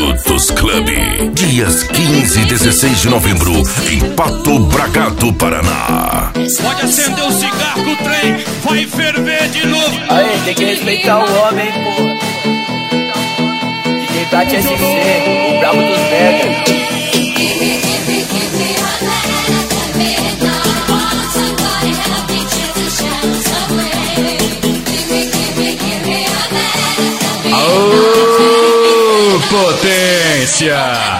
Brutus Club. Dias 15 e 16 de novembro, em Pato Bragado, Paraná. Pode acender o cigarro que o trem vai ferver de novo. Aí, tem que respeitar o homem, porra. DJ Plat SC, o brabo dos mega. Aô, potência!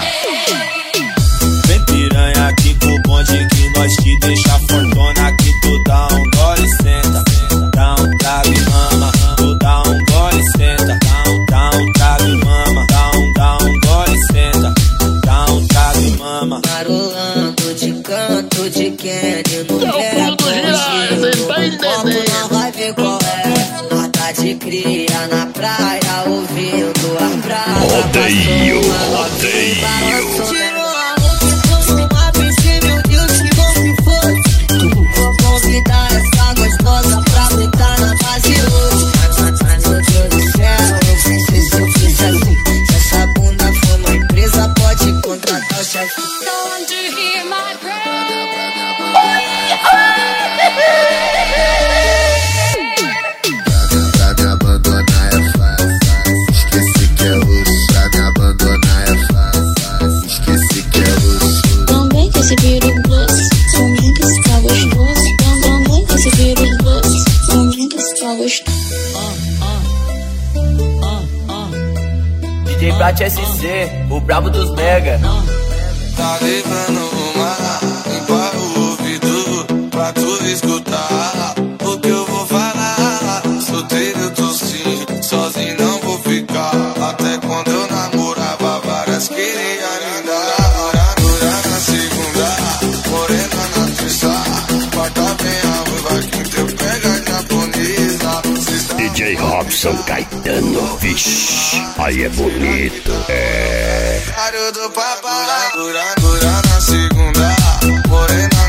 Vem piranha aqui com o bonde que nós te deixa fortuna. Que tu dá um gole e senta, dá um trago e mama. Tu dá um gole e senta, dá um trago e mama. Dá um gole e senta, dá um trago e mama. Marolando de canto de Kenny no verbo. Como não vai ver qual é? Nota de cria na praia, ouvindo a praia. Odeio. Uma piscina, meu Deus, que bom se fosse. Vou convidar essa gostosa pra botar na base hoje. Mas meu Deus do céu, eu pensei se eu fiz assim. Se essa bunda for uma empresa, pode contratar o chefe. Don't you hear my Pra me abandonar é fácil. Esqueci que é luxo. Pra me abandonar é fácil. Esqueci que é luxo. Também que se vira o blues, também que está gostoso. Também que se vira o blues, também que está gostoso. DJ Plat SC, o brabo dos mega. Tá levando uma, limpa o ouvido pra tu escutar o que eu vou falar. Solteiro tô sim, sozinho não vou ficar. Até quando eu namorava, várias queria me dar. Dura na segunda, morena na terça. Quarta vem a ruiva, quinta eu pego a japonesa. DJ Robson Caetano, vixe, aí é bonito. Diário do papai. Dura na segunda, morena